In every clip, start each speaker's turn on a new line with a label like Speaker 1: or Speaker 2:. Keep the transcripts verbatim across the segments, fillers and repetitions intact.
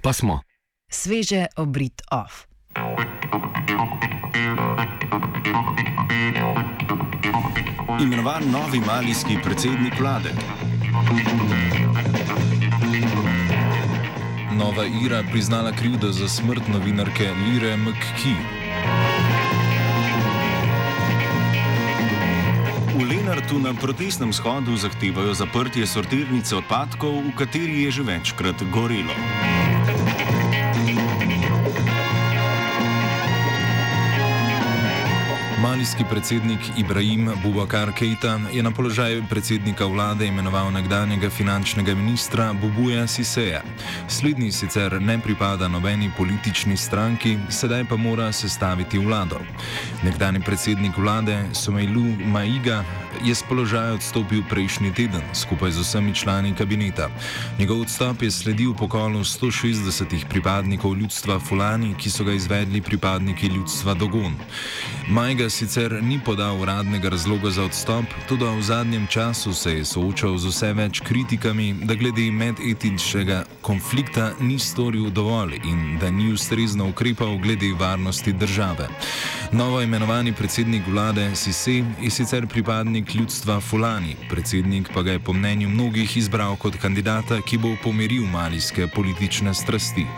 Speaker 1: pa smo.
Speaker 2: Sveže obrit off.
Speaker 3: Imenovan novi malijski predsednik vlade.
Speaker 4: Nova Ira priznala krivdo za smrt novinarke Lire McKee.
Speaker 3: V Lenartu na protestnem shodu zahtevajo zaprtje sortirnice odpadkov, v kateri je že večkrat gorelo.
Speaker 4: Malijski predsednik Ibrahim Boubacar Keita je na položaj predsednika vlade imenoval nekdanjega finančnega ministra Boubuja Sisseja. Slednji sicer ne pripada nobeni politični stranki, sedaj pa mora sestaviti vlado. Nekdanji predsednik vlade Soumeilou Maïga je z položaja odstopil prejšnji teden skupaj z vsemi člani kabineta. Njegov odstop je sledil pokolu sto šestdesetih pripadnikov ljudstva Fulani, ki so ga izvedli pripadniki ljudstva Dogon. Maïga sicer ni podal uradnega razloga za odstop, tudi v zadnjem času se je soočal z vse več kritikami, da glede medetničnega konflikta ni storil dovolj in da ni ustrezno ukrepal glede varnosti države. Novo imenovani predsednik vlade Sisse je sicer pripadnik ljudstva Fulani, predsednik pa ga je po mnenju mnogih izbral kot kandidata, ki bo pomiril malijske politične strasti.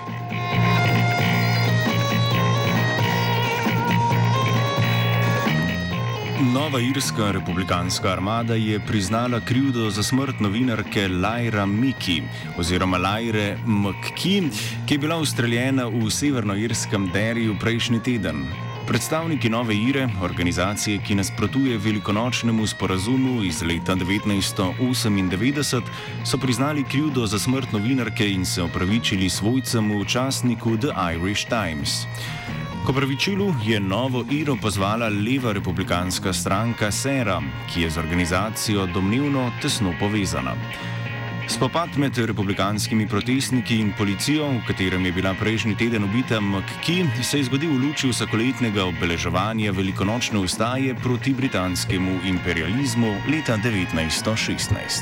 Speaker 3: Nova irska republikanska armada je priznala krivdo za smrt novinarke Lyre McKee oziroma Lyre McKee, ki je bila ustreljena v severnoirskem Derryju prejšnji teden. Predstavniki Nove Ire, organizacije, ki nasprotuje velikonočnemu sporazumu iz leta devetnajststo osemindevetdeset, so priznali krivdo za smrt novinarke in se opravičili svojcem v časniku The Irish Times. K opravičilu je Novo Iro pozvala leva republikanska stranka Sera, ki je z organizacijo domnevno tesno povezana. Spopad med republikanskimi protestniki in policijo, v katerem je bila prejšnji teden ubita McKee, se je zgodil v luči vsakoletnega obeleževanja velikonočne ustaje proti britanskemu imperializmu leta devetnajststo šestnajst.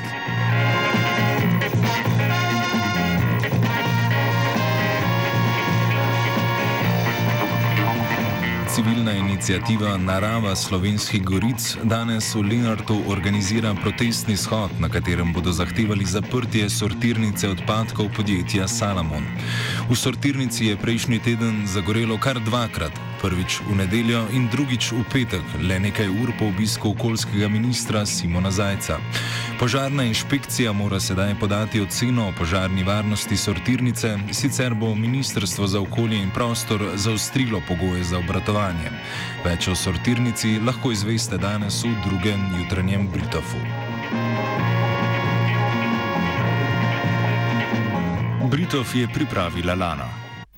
Speaker 4: Civilna iniciativa Narava Slovenskih Goric danes v Lenartu organizira protestni shod, na katerem bodo zahtevali zaprtje sortirnice odpadkov podjetja Salamon. V sortirnici je prejšnji teden zagorelo kar dvakrat, prvič v nedeljo in drugič v petek, le nekaj ur po obisku okoljskega ministra Simona Zajca. Požarna inšpekcija mora sedaj podati oceno o požarni varnosti sortirnice, sicer bo Ministrstvo za okolje in prostor zaostrilo pogoje za obratovanje. Več o sortirnici lahko izveste danes v drugem jutranjem Britofu.
Speaker 3: Britov je pripravila Lana.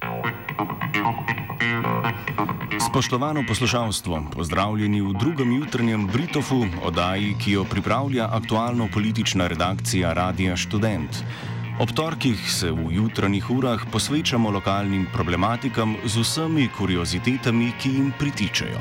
Speaker 3: Spoštovano poslušalstvo, pozdravljeni v drugem jutranjem Britofu, oddaji, ki jo pripravlja aktualno-politična redakcija Radia Študent. Ob torkih se v jutranjih urah posvečamo lokalnim problematikam z vsemi kuriozitetami, ki jim pritičejo.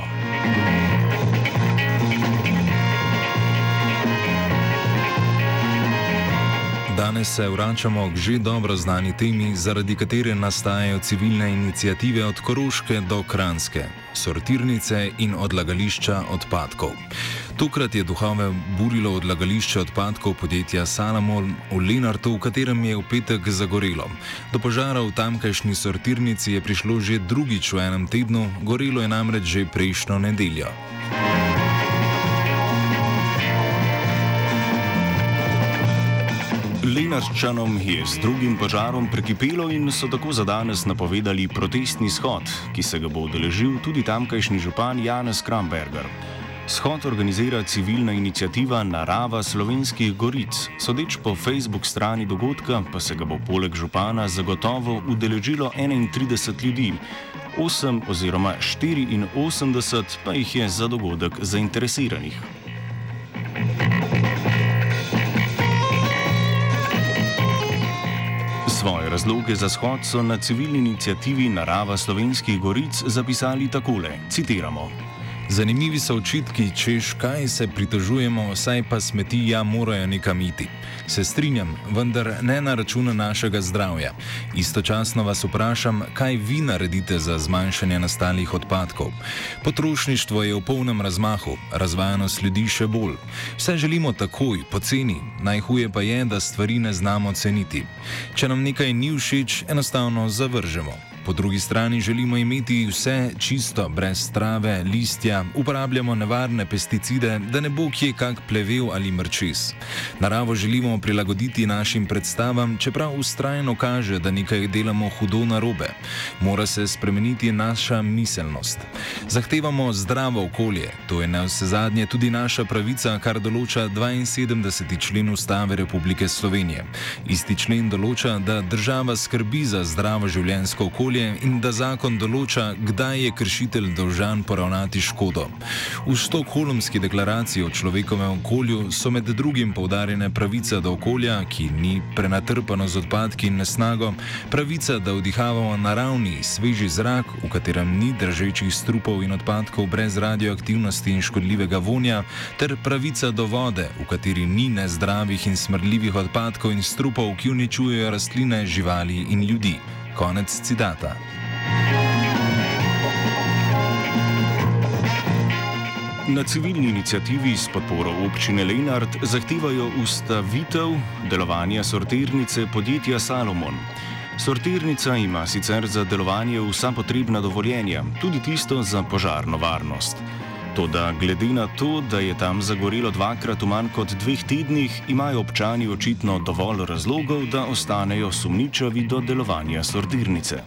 Speaker 4: Danes se vračamo k že dobro znani temi, zaradi katere nastajajo civilne iniciative od Koroške do Kranjske, sortirnice in odlagališča odpadkov. Tokrat je duhove burilo odlagališče odpadkov podjetja Salamon v Lenartu, v katerem je v petek zagorelo. Do požara v tamkajšnji sortirnici je prišlo že drugič v enem tednu, gorelo je namreč že prejšnjo nedeljo.
Speaker 3: Lenartčanom je z drugim požarom prekipelo in so tako za danes napovedali protestni shod, ki se ga bo udeležil tudi tamkajšnji župan Janez Kramberger. Shod organizira civilna iniciativa Narava Slovenskih Goric. Sodeč po Facebook strani dogodka pa se ga bo poleg župana zagotovo udeležilo enaintrideset ljudi. osem oziroma štiriinosemdeset pa jih je za dogodek zainteresiranih. Svoje razloge za shod so na civilni iniciativi Narava Slovenskih Goric zapisali takole, citiramo:
Speaker 4: Zanimivi so očitki, češ kaj se pritožujemo, saj pa smeti ja morajo nekam iti. Se strinjam, vendar ne na račun našega zdravja. Istočasno vas vprašam, kaj vi naredite za zmanjšanje nastalih odpadkov. Potrošništvo je v polnem razmahu, razvajanost ljudi še bolj. Vse želimo takoj, poceni, najhuje pa je, da stvari ne znamo ceniti. Če nam nekaj ni všeč, enostavno zavržemo. Po drugi strani želimo imeti vse čisto, brez trave, listja, uporabljamo nevarne pesticide, da ne bo kje kak plevel ali mrčes. Naravo želimo prilagoditi našim predstavam, čeprav vztrajno kaže, da nekaj delamo hudo narobe. Mora se spremeniti naša miselnost. Zahtevamo zdravo okolje, to je navsezadnje tudi naša pravica, kar določa dvainsedemdeseti člen Ustave Republike Slovenije. Isti člen določa, da država skrbi za zdravo življenjsko okolje in da zakon določa, kdaj je kršitelj dolžan poravnati škodo. V Stockholmski deklaraciji o človekovem okolju so med drugim poudarjene pravica do okolja, ki ni prenatrpano z odpadki in nesnago, pravica, da vdihavamo naravni, sveži zrak, v katerem ni držečih strupov in odpadkov brez radioaktivnosti in škodljivega vonja, ter pravica do vode, v kateri ni nezdravih in smrdljivih odpadkov in strupov, ki uničujejo rastline, živali in ljudi. Konec citata.
Speaker 3: Na civilni iniciativi s podporo občine Lenart zahtevajo ustavitev delovanja sortirnice podjetja Salomon. Sortirnica ima sicer za delovanje vsa potrebna dovoljenja, tudi tisto za požarno varnost. Toda glede na to, da je tam zagorelo dvakrat v manj kot dveh tednih, imajo občani očitno dovolj razlogov, da ostanejo sumničavi do delovanja sortirnice.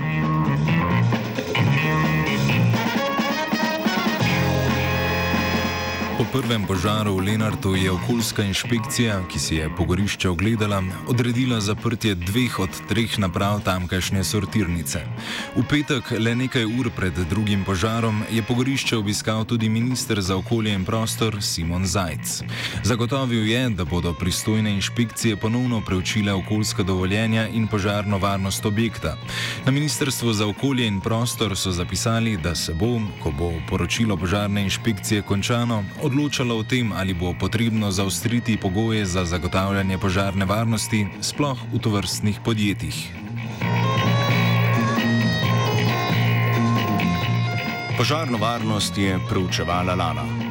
Speaker 4: Po prvem požaru v Lenartu je okoljska inšpekcija, ki si je pogorišče ogledala, odredila zaprtje dveh od treh naprav tamkajšnje sortirnice. V petek, le nekaj ur pred drugim požarom, je pogorišče obiskal tudi minister za okolje in prostor Simon Zajc. Zagotovil je, da bodo pristojne inšpekcije ponovno preučile okoljska dovoljenja in požarno varnost objekta. Na ministrstvu za okolje in prostor so zapisali, da se bo, ko bo poročilo požarne inšpekcije končano, odločalo o tem, ali bo potrebno zaostriti pogoje za zagotavljanje požarne varnosti, sploh v tovrstnih podjetjih.
Speaker 3: Požarno varnost je preučevala Lana.